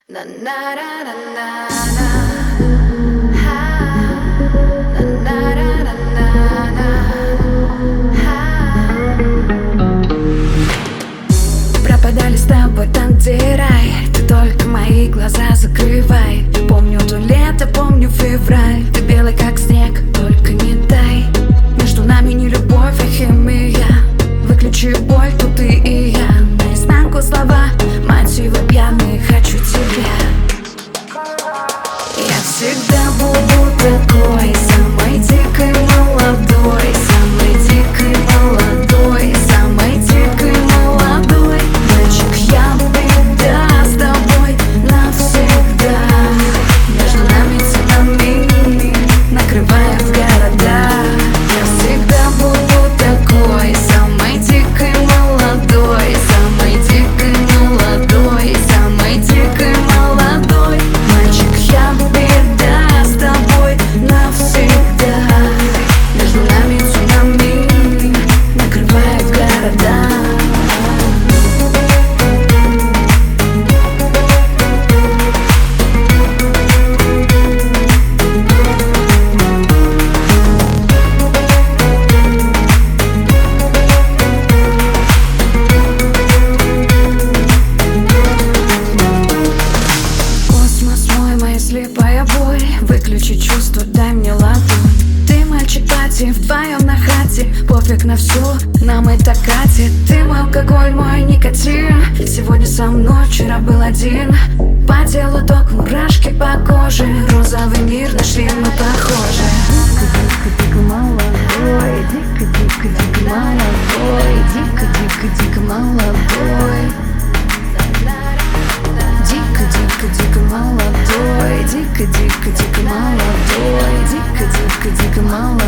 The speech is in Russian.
Na na na na na na. Ha. Na na na na na. Ha. Пропадали с тобой там, где рай. Ты только мои глаза закрывай. Помню то лето, помню февраль. Ты белый как снег, только не дай. Между нами не любовь, а химия. Выключи боль, тут ты и я. Наизнанку слова, мотивы пьяные. Хочу тебя. Я всегда буду такой, самой дикой молодой, самой дикой молодой, самой дикой молодой. Мальчик, я всегда с тобой навсегда. Между нами цунами накрывает города. Я всегда буду такой, самой дикой молодой, самой дикой молодой, самой дикой молодой. Мальчик, я всегда с тобой навсегда. Между нами цунами накрывает города. Космос мой, моя слепая боль. Выключи чувства, дай мне ладонь. Ты мальчик пати, вдвоем на хате. Пофиг на все, нам это катит. Ты мой алкоголь, мой никотин. Сегодня со мной, вчера был один. По телу ток, мурашки по коже. Розовый мир, нашли мы похожи. Дико-дико-дико молодой, дико-дико-дико молодой, дико-дико-дико молодой. Дико-дико-дико молодой, дико-дико-дико молодой, дико-дико-дико молодой.